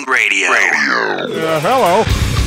Radio. Hello.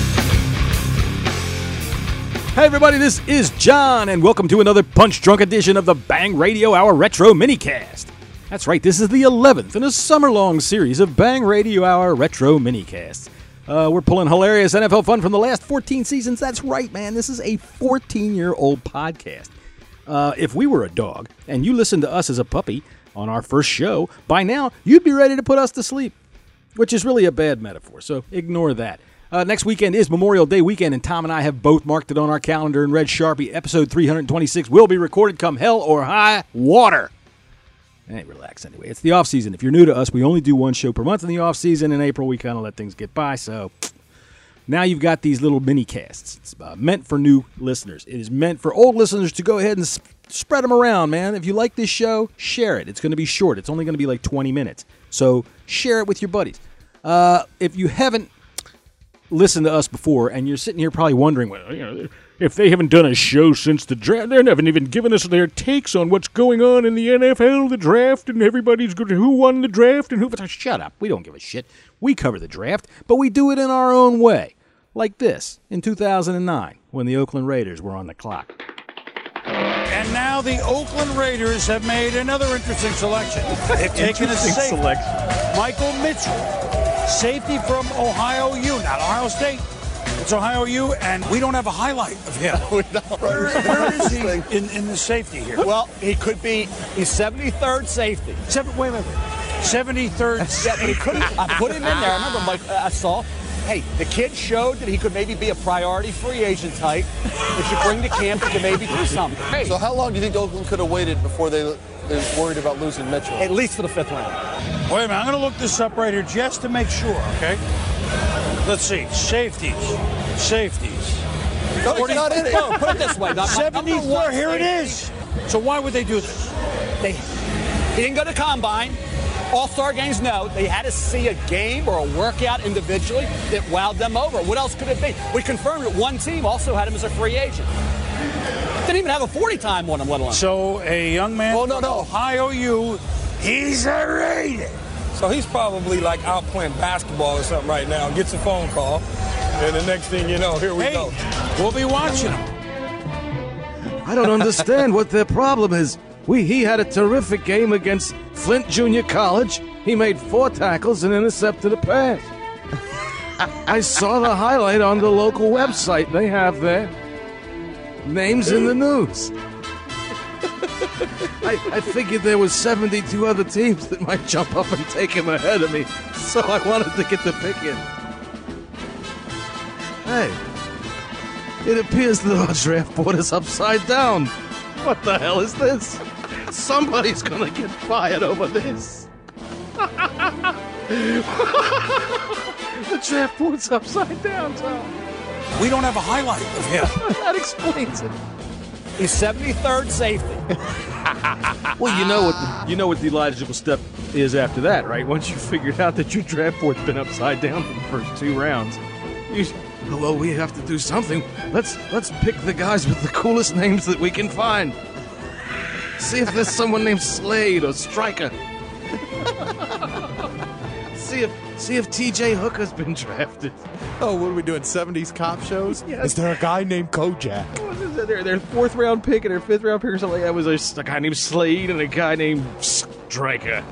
Hey everybody, this is John, and welcome to another punch-drunk edition of the Bang Radio Hour Retro Minicast. That's right, this is the 11th in a summer-long series of Bang Radio Hour Retro Minicasts. We're pulling hilarious NFL fun from the last 14 seasons. That's right, man, this is a 14-year-old podcast. If we were a dog, and you listened to us as a puppy on our first show, by now, you'd be ready to put us to sleep, which is really a bad metaphor, so ignore that. Next weekend is Memorial Day weekend, and Tom and I have both marked it on our calendar in red Sharpie. Episode 326 will be recorded come hell or high water. Hey, relax anyway. It's the off-season. If you're new to us, we only do one show per month in the off-season. In April, we kind of let things get by, so now you've got these little mini-casts. It's meant for new listeners. It is meant for old listeners to go ahead and spread them around, man. If you like this show, share it. It's going to be short. It's only going to be like 20 minutes. So share it with your buddies. If you haven't listened to us before, and you're sitting here probably wondering, well, you know, if they haven't done a show since the draft, they haven't even given us their takes on what's going on in the NFL, the draft, and everybody's going to who won the draft and who. Shut up. We don't give a shit. We cover the draft, but we do it in our own way. Like this, in 2009, when the Oakland Raiders were on the clock. And now the Oakland Raiders have made another interesting selection. They've taken a safety, Michael Mitchell, safety from Ohio U, not Ohio State. It's Ohio U, and we don't have a highlight of him. Where is he in the safety here? Well, he could be. He's 73rd safety. Wait a minute. 73rd. Yeah, but he couldn't. I put him in there. I remember, Mike. I saw. Hey, the kid showed that he could maybe be a priority free agent type. They should bring to camp to maybe do something. Hey. So how long do you think Oakland could have waited before they're worried about losing Mitchell? At least for the 5th round. Wait a minute. I'm going to look this up right here just to make sure, okay? Let's see. Safeties. No, it's not in it. No, put it this way. 74. Here it is. So why would they do this? He didn't go to combine. All-star games, no. They had to see a game or a workout individually that wowed them over. What else could it be? We confirmed that one team also had him as a free agent. Didn't even have a 40-time on him, let alone. So a young man from Ohio U, he's a Raider. So he's probably like out playing basketball or something right now. Gets a phone call, and the next thing you know, here we go. We'll be watching him. I don't understand what their problem is. He had a terrific game against Flint Junior College. He made 4 tackles and intercepted a pass. I saw the highlight on the local website. They have their names in the news. I figured there was 72 other teams that might jump up and take him ahead of me, so I wanted to get the pick in. Hey, it appears that our draft board is upside down. What the hell is this? Somebody's gonna get fired over this. The draft board's upside down, Tom. We don't have a highlight of him. That explains it. He's 73rd safety. Well, you know what the logical step is after that, right? Once you figured out that your draft board's been upside down for the first 2 rounds, well, we have to do something. Let's pick the guys with the coolest names that we can find. See if there's someone named Slade or Stryker. See if T.J. Hooker's been drafted. Oh, what are we doing? 70s cop shows? Yes. Is there a guy named Kojak? Their 4th round pick and their 5th round pick or something like that was a guy named Slade and a guy named Stryker.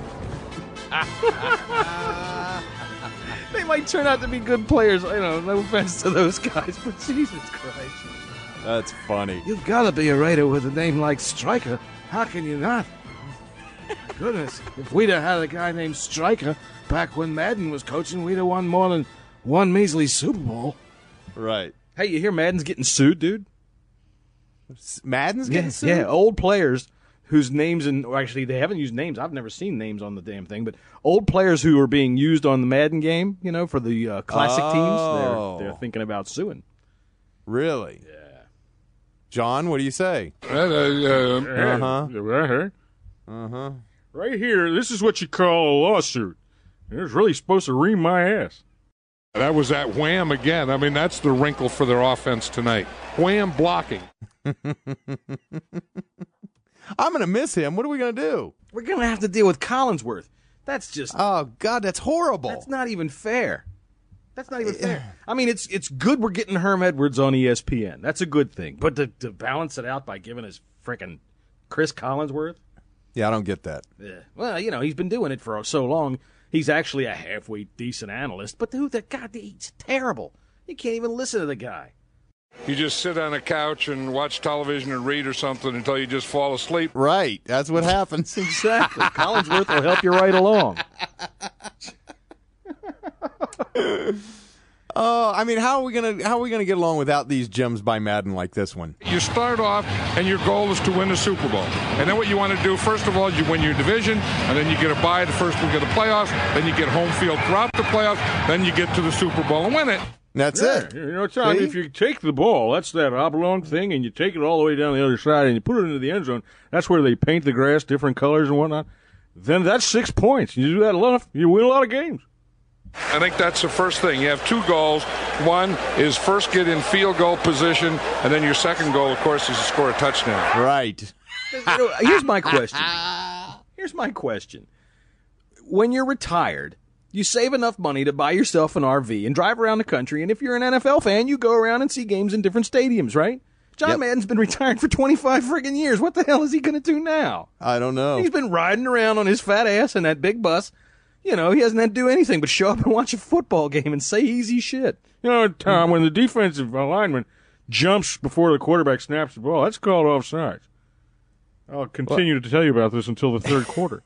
They might turn out to be good players. You know, no offense to those guys, but Jesus Christ. That's funny. You've got to be a Raider with a name like Stryker. How can you not? Goodness, if we'd have had a guy named Stryker back when Madden was coaching, we'd have won more than one measly Super Bowl. Right. Hey, you hear Madden's getting sued, dude? Madden's getting sued? Yeah, old players whose names, actually they haven't used names. I've never seen names on the damn thing, but old players who are being used on the Madden game, you know, for the classic teams, they're thinking about suing. Really? Yeah. John, what do you say? Right here, this is what you call a lawsuit. It's really supposed to ream my ass. That was at Wham again. I mean, that's the wrinkle for their offense tonight. Wham blocking. I'm going to miss him. What are we going to do? We're going to have to deal with Collinsworth. That's just... Oh, God, that's horrible. That's not even fair. That's not even fair. I mean, it's good we're getting Herm Edwards on ESPN. That's a good thing. But to balance it out by giving us frickin' Chris Collinsworth? Yeah, I don't get that. Yeah. Well, he's been doing it for so long. He's actually a halfway decent analyst. But he's terrible. You can't even listen to the guy. You just sit on a couch and watch television and read or something until you just fall asleep. Right. That's what happens. Exactly. Collinsworth will help you right along. I mean, how are we gonna get along without these gems by Madden like this one? You start off, and your goal is to win the Super Bowl. And then what you want to do, first of all, you win your division, and then you get a bye the first week of the playoffs, then you get home field throughout the playoffs, then you get to the Super Bowl and win it. That's it. Tom, if you take the ball, that's that oblong thing, and you take it all the way down the other side, and you put it into the end zone, that's where they paint the grass different colors and whatnot, then that's 6 points. You do that enough, you win a lot of games. I think that's the first thing. You have two goals. One is first get in field goal position, and then your second goal, of course, is to score a touchdown. Right. Here's my question. When you're retired, you save enough money to buy yourself an RV and drive around the country, and if you're an NFL fan, you go around and see games in different stadiums, right? John Madden's been retired for 25 friggin' years. What the hell is he going to do now? I don't know. He's been riding around on his fat ass in that big bus. He hasn't had to do anything but show up and watch a football game and say easy shit. Tom, when the defensive lineman jumps before the quarterback snaps the ball, that's called offsides. I'll continue to tell you about this until the third quarter.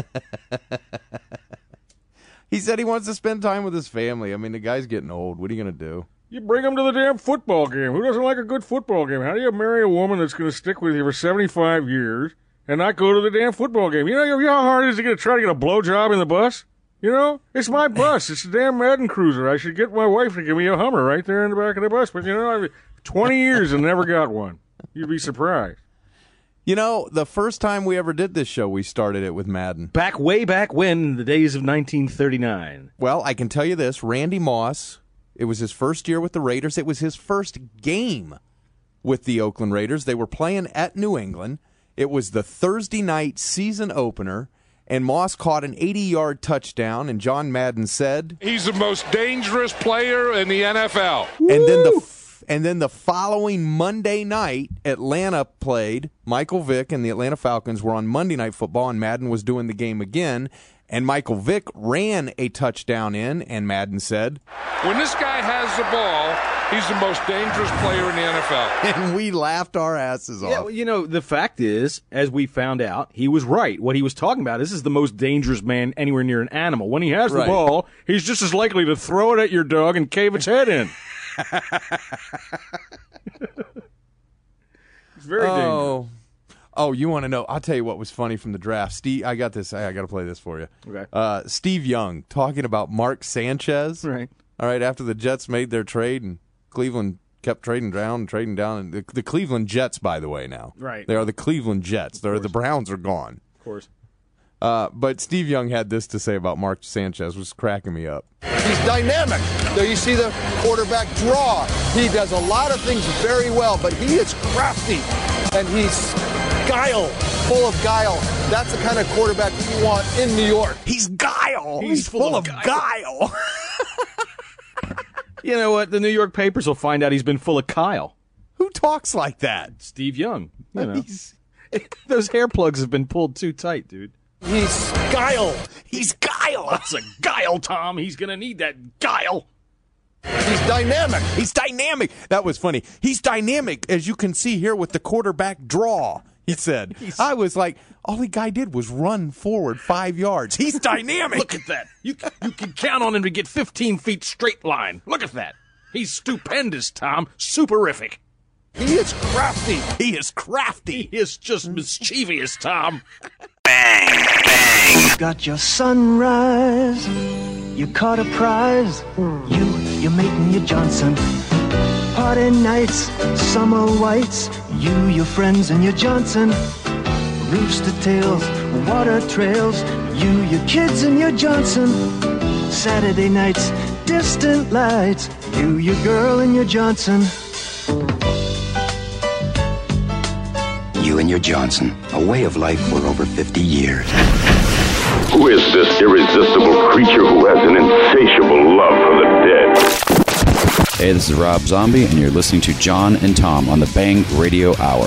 He said he wants to spend time with his family. I mean, the guy's getting old. What are you going to do? You bring him to the damn football game. Who doesn't like a good football game? How do you marry a woman that's going to stick with you for 75 years and not go to the damn football game? You know how hard it is to try to get a blowjob in the bus? It's my bus. It's a damn Madden Cruiser. I should get my wife to give me a Hummer right there in the back of the bus. But, I've 20 years and never got one. You'd be surprised. The first time we ever did this show, we started it with Madden. Way back when, the days of 1939. Well, I can tell you this. Randy Moss, it was his first year with the Raiders. It was his first game with the Oakland Raiders. They were playing at New England. It was the Thursday night season opener, and Moss caught an 80-yard touchdown, and John Madden said, "He's the most dangerous player in the NFL." And then the following Monday night, Atlanta played. Michael Vick and the Atlanta Falcons were on Monday Night Football, and Madden was doing the game again. And Michael Vick ran a touchdown in, and Madden said, "When this guy has the ball, he's the most dangerous player in the NFL." And we laughed our asses off. Yeah, the fact is, as we found out, he was right. What he was talking about, this is the most dangerous man anywhere near an animal. When he has the ball, he's just as likely to throw it at your dog and cave its head in. It's very dangerous. Oh, you want to know? I'll tell you what was funny from the draft. Steve, I got this. I got to play this for you. Okay. Steve Young talking about Mark Sanchez. Right. All right. After the Jets made their trade and Cleveland kept trading down. And the Cleveland Jets, by the way, now. Right. They are the Cleveland Jets. The Browns are gone. Of course. But Steve Young had this to say about Mark Sanchez, which was cracking me up. He's dynamic. There you see the quarterback draw. He does a lot of things very well, but he is crafty, and he's full of guile. That's the kind of quarterback you want in New York. He's guile. He's full of guile. You know what? The New York papers will find out he's been full of Kyle. Who talks like that? Steve Young. Those hair plugs have been pulled too tight, dude. He's guile. He's guile. Lots of guile, Tom. He's going to need that guile. He's dynamic. He's dynamic. That was funny. He's dynamic, as you can see here with the quarterback draw, he said. I was like, all the guy did was run forward 5 yards. He's dynamic. Look at that. You can count on him to get 15 feet straight line. Look at that. He's stupendous, Tom. Superific. He is crafty. He is crafty. He is just mischievous, Tom. Bang, bang. Got your sunrise. You caught a prize. Your mate and your Johnson. Party nights, summer whites. You, your friends and your Johnson. Rooster tails, water trails. You, your kids and your Johnson. Saturday nights, distant lights. You, your girl and your Johnson. You and your Johnson, a way of life for over 50 years. Who is this irresistible creature who has an insatiable love for the dead? Hey, this is Rob Zombie, and you're listening to John and Tom on the Bang Radio Hour.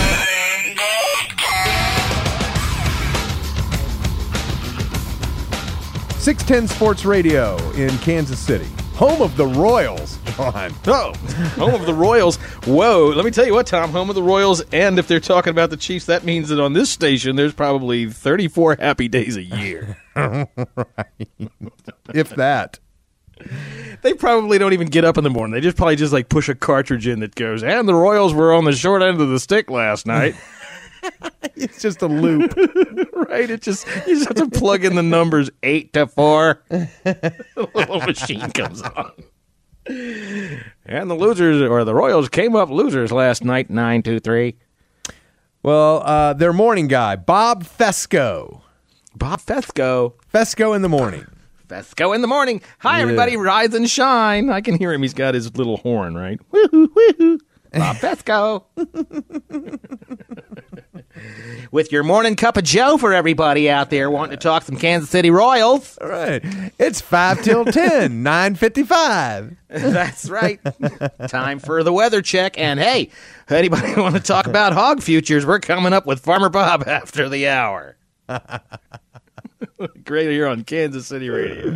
610 Sports Radio in Kansas City. Home of the Royals. Oh, home of the Royals. Whoa, let me tell you what, Tom, home of the Royals, and if they're talking about the Chiefs, that means that on this station there's probably 34 happy days a year. Right. If that. They probably don't even get up in the morning. They just probably just like push a cartridge in that goes, and the Royals were on the short end of the stick last night. It's just a loop. Right? It just, you just have to plug in the numbers 8 to 4. The little machine comes on. And the losers, or the Royals, came up losers last night, 9-2-3. Well, their morning guy, Bob Fesco. Bob Fesco. Fesco in the morning. Fesco in the morning. Hi, Yeah. everybody. Rise and shine. I can hear him. He's got his little horn, right? Woohoo, woohoo. Bob Fesco. With your morning cup of Joe for everybody out there wanting to talk some Kansas City Royals. All right. It's 5 till 10, 9:55. That's right. Time for the weather check. And hey, anybody want to talk about hog futures? We're coming up with Farmer Bob after the hour. Great here on Kansas City Radio.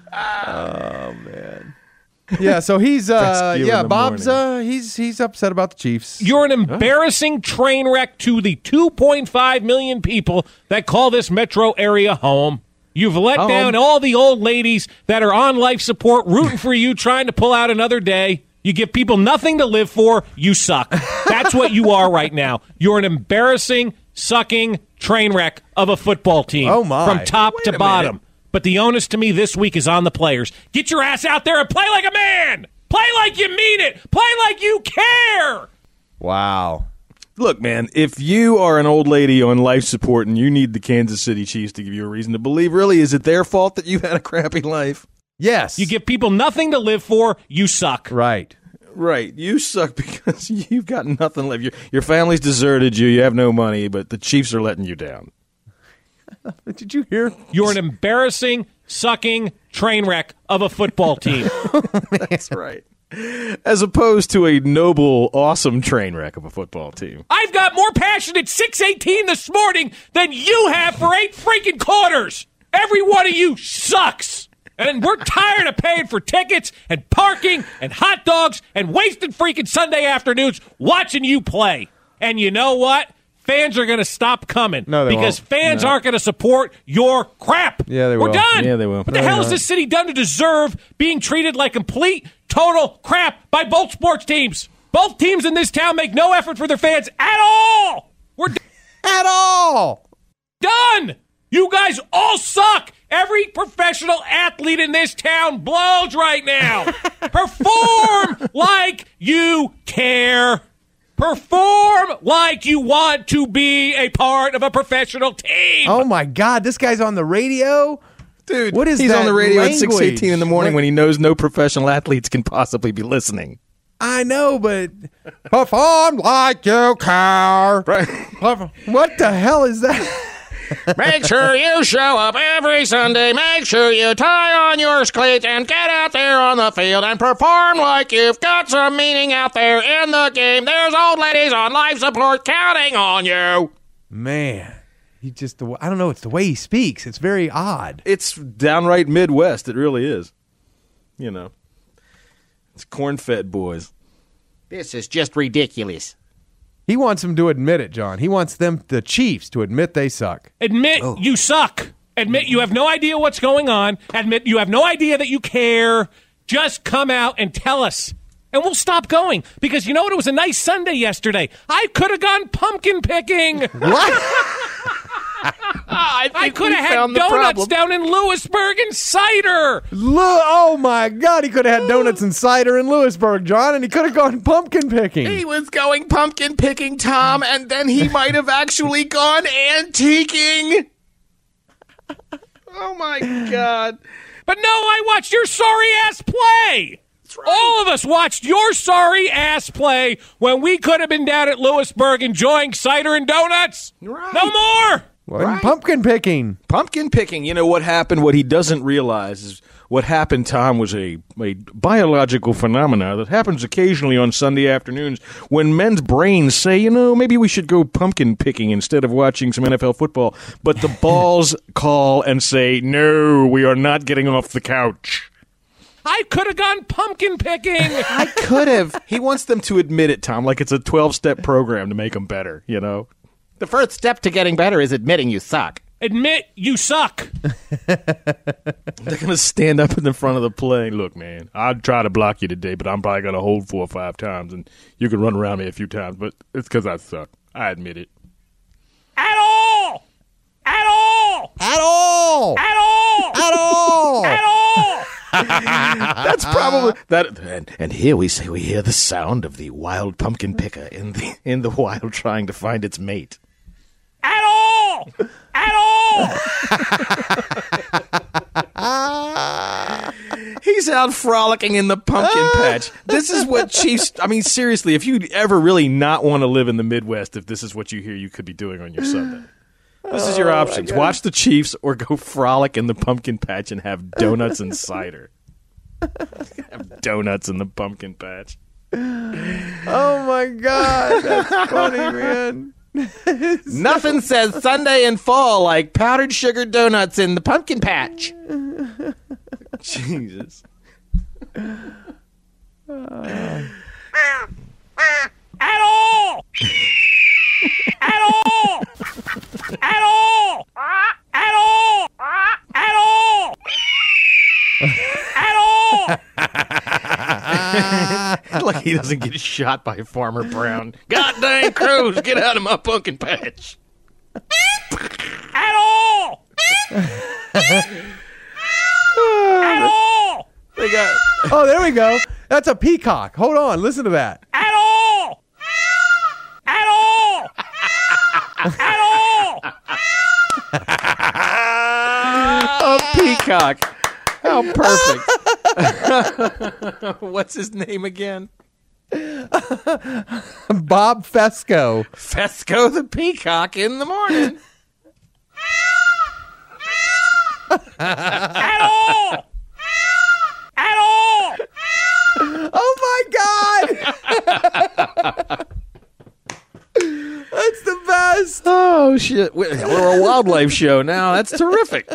Oh, man. Yeah, so he's Bob's he's upset about the Chiefs. You're an embarrassing train wreck to the 2.5 million people that call this metro area home. You've let down all the old ladies that are on life support rooting for you, trying to pull out another day. You give people nothing to live for. You suck. That's what you are right now. You're an embarrassing, sucking train wreck of a football team. Oh, my. From top to bottom. But the onus to me this week is on the players. Get your ass out there and play like a man. Play like you mean it. Play like you care. Wow. Look, man, if you are an old lady on life support and you need the Kansas City Chiefs to give you a reason to believe, really, is it their fault that you've had a crappy life? Yes. You give people nothing to live for, you suck. Right. Right. You suck because you've got nothing left. Your family's deserted you. You have no money, but the Chiefs are letting you down. Did you hear? You're an embarrassing, sucking train wreck of a football team. That's right. As opposed to a noble, awesome train wreck of a football team. I've got more passion at 6:18 this morning than you have for 8 freaking quarters. Every one of you sucks. And we're tired of paying for tickets and parking and hot dogs and wasted freaking Sunday afternoons watching you play. And you know what? Fans are going to stop coming because fans aren't going to support your crap. Yeah, they will. We're done. Yeah, they will. What the hell has this city done to deserve being treated like complete, total crap by both sports teams? Both teams in this town make no effort for their fans at all. We're At all. done. You guys all suck. Every professional athlete in this town blows right now. Perform like you care. Perform like you want to be a part of a professional team. Oh, my God. This guy's on the radio? Dude, what is he's that on the radio language? at 6:18 in the morning when he knows no professional athletes can possibly be listening. I know, but perform like you care. Right. What the hell is that? Make sure you show up every Sunday. Make sure you tie on your cleats and get out there on the field and perform like you've got some meaning out there in the game. There's old ladies on life support counting on you. Man, he just, I don't know, it's the way he speaks. It's very odd. It's downright Midwest. It really is. You know, it's corn-fed boys. This is just ridiculous. He wants them to admit it, John. He wants them, the Chiefs, to admit they suck. Admit you suck. Admit you have no idea what's going on. Admit you have no idea that you care. Just come out and tell us. And we'll stop going. Because you know what? It was a nice Sunday yesterday. I could have gone pumpkin picking. What? I could have had donuts down in Lewisburg and cider. Oh, my God. He could have had donuts and cider in Lewisburg, John, and he could have gone pumpkin picking. He was going pumpkin picking, Tom, and then he might have actually gone antiquing. Oh, my God. But no, I watched your sorry-ass play. That's right. All of us watched your sorry-ass play when we could have been down at Lewisburg enjoying cider and donuts. Right. No more. Well, pumpkin picking. Pumpkin picking. You know what happened? What he doesn't realize is what happened, Tom, was a biological phenomena that happens occasionally on Sunday afternoons when men's brains say, maybe we should go pumpkin picking instead of watching some NFL football. But the balls call and say, no, we are not getting off the couch. I could have gone pumpkin picking. I could have. He wants them to admit it, Tom, like it's a 12-step program to make them better, The first step to getting better is admitting you suck. Admit you suck. They're going to stand up in the front of the plane. Look, man, I'll try to block you today, but I'm probably going to hold 4 or 5 times, and you can run around me a few times, but it's because I suck. I admit it. At all! At all! At all! At all! At all! At all! That's probably that. And here we hear the sound of the wild pumpkin picker in the wild trying to find its mate. At all! At all! He's out frolicking in the pumpkin patch. This is what Chiefs... I mean, seriously, if you ever really not want to live in the Midwest, if this is what you hear you could be doing on your Sunday. This is your options. Watch the Chiefs or go frolic in the pumpkin patch and have donuts and cider. Have donuts in the pumpkin patch. Oh, my God. That's funny, man. Nothing says Sunday in fall like powdered sugar donuts in the pumpkin patch. Jesus. At all! At all! At all! At all! At all! At all! Like he doesn't get shot by Farmer Brown. God dang crows, get out of my pumpkin patch. At all! At all! They got... Oh, there we go. That's a peacock. Hold on. Listen to that. At all! At all! At all! A peacock. How perfect. What's his name again? Bob Fesco. Fesco the peacock in the morning. At all! At all! Oh, my God. That's the best. Oh, shit. We're a wildlife show now. That's terrific.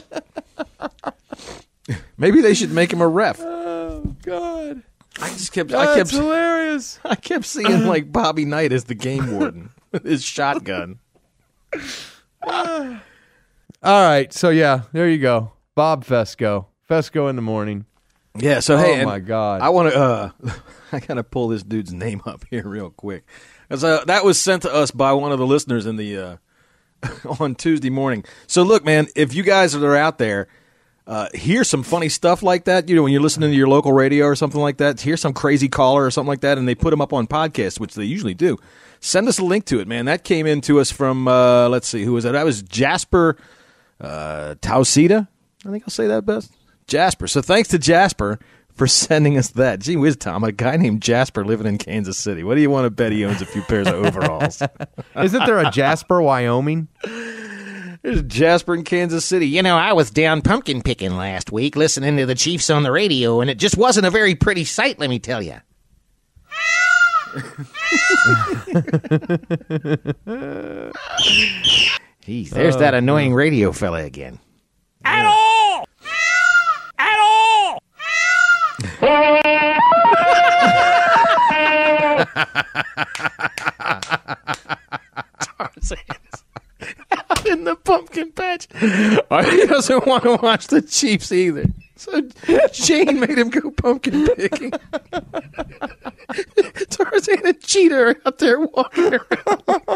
Maybe they should make him a ref. Oh, God. That's hilarious. I kept seeing like Bobby Knight as the game warden with his shotgun. All right. So, yeah, there you go. Bob Fesco. Fesco in the morning. Yeah, so hey. Oh, my God. I want to, I got to pull this dude's name up here real quick. That was sent to us by one of the listeners in the on Tuesday morning. So, look, man, if you guys that are out there, hear some funny stuff like that, when you're listening to your local radio or something like that, hear some crazy caller or something like that, and they put them up on podcasts, which they usually do. Send us a link to it, man. That came in to us from, let's see, who was that? That was Jasper Tausida. I think I'll say that best. Jasper. So thanks to Jasper for sending us that. Gee whiz, Tom, a guy named Jasper living in Kansas City. What do you want to bet he owns a few pairs of overalls? Isn't there a Jasper, Wyoming? There's Jasper in Kansas City. I was down pumpkin picking last week listening to the Chiefs on the radio, and it just wasn't a very pretty sight, let me tell you. Jeez, there's that annoying radio fella again. At all! At all! Out in the pumpkin patch. He doesn't want to watch the Chiefs either. So Shane made him go pumpkin picking. Tarzan and Cheetah are out there walking around.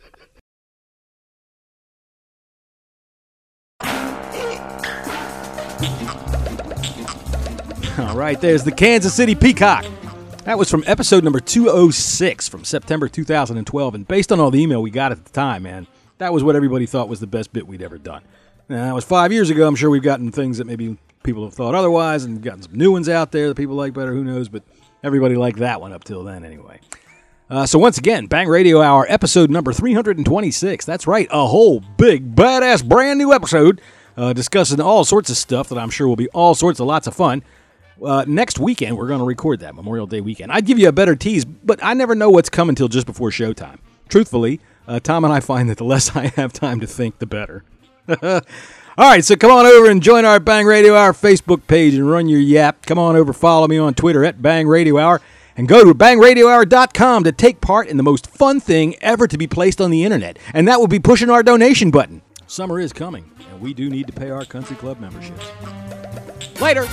All right, there's the Kansas City Peacock. That was from episode number 206 from September 2012. And based on all the email we got at the time, man, that was what everybody thought was the best bit we'd ever done. Now, that was 5 years ago. I'm sure we've gotten things that maybe people have thought otherwise and gotten some new ones out there that people like better. Who knows? But everybody liked that one up till then anyway. So once again, Bang Radio Hour, episode number 326. That's right, a whole big, badass, brand new episode discussing all sorts of stuff that I'm sure will be all sorts of lots of fun. Next weekend, we're going to record that, Memorial Day weekend. I'd give you a better tease, but I never know what's coming until just before showtime. Truthfully, Tom and I find that the less I have time to think, the better. All right, so come on over and join our Bang Radio Hour Facebook page and run your yap. Come on over, follow me on Twitter at Bang Radio Hour, and go to bangradiohour.com to take part in the most fun thing ever to be placed on the internet, and that will be pushing our donation button. Summer is coming, and we do need to pay our country club memberships. Later.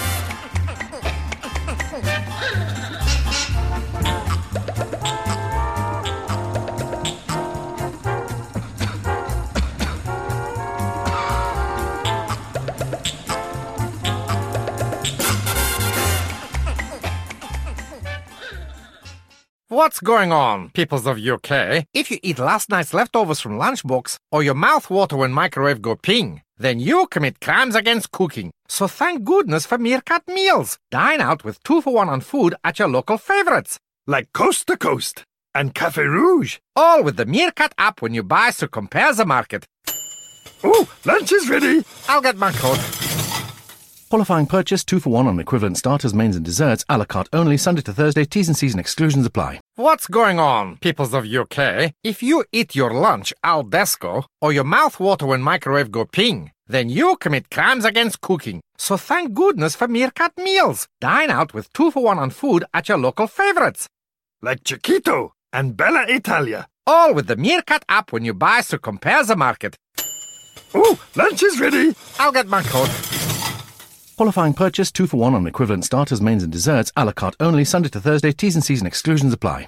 What's going on, peoples of UK? If you eat last night's leftovers from lunchbox, or your mouth water when microwave go ping, then you commit crimes against cooking. So thank goodness for Meerkat Meals. Dine out with 2-for-1 on food at your local favorites, like Coast to Coast and Café Rouge. All with the Meerkat app when you buy, so compare the market. Ooh, lunch is ready. I'll get my code. Qualifying purchase 2-for-1 on equivalent starters, mains and desserts, a la carte only, Sunday to Thursday, T's and C's and exclusions apply. What's going on, peoples of UK? If you eat your lunch al desco, or your mouth water when microwave go ping, then you commit crimes against cooking. So thank goodness for Meerkat Meals. Dine out with 2-for-1 on food at your local favorites, like Chiquito and Bella Italia. All with the Meerkat app when you buy, so compare the market. Ooh, lunch is ready. I'll get my code. Qualifying purchase 2-for-1 on equivalent starters, mains and desserts, a la carte only, Sunday to Thursday, T's and C's and exclusions apply.